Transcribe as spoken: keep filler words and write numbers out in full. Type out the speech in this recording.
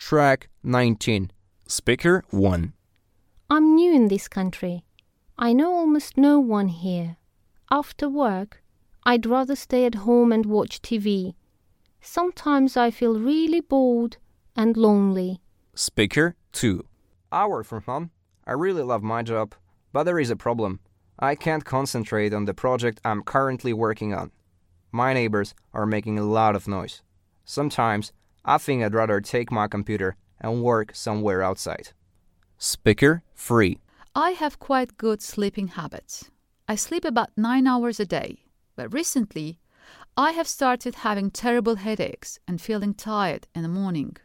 Track nineteen. Speaker one. I'm new in this country. I know almost no one here. After work, I'd rather stay at home and watch T V. Sometimes I feel really bored and lonely. Speaker two. I work from home. I really love my job, but there is a problem. I can't concentrate on the project I'm currently working on. My neighbors are making a lot of noise. Sometimes I think I'd rather take my computer and work somewhere outside. Speaker three. I have quite good sleeping habits. I sleep about nine hours a day, but recently I have started having terrible headaches and feeling tired in the morning.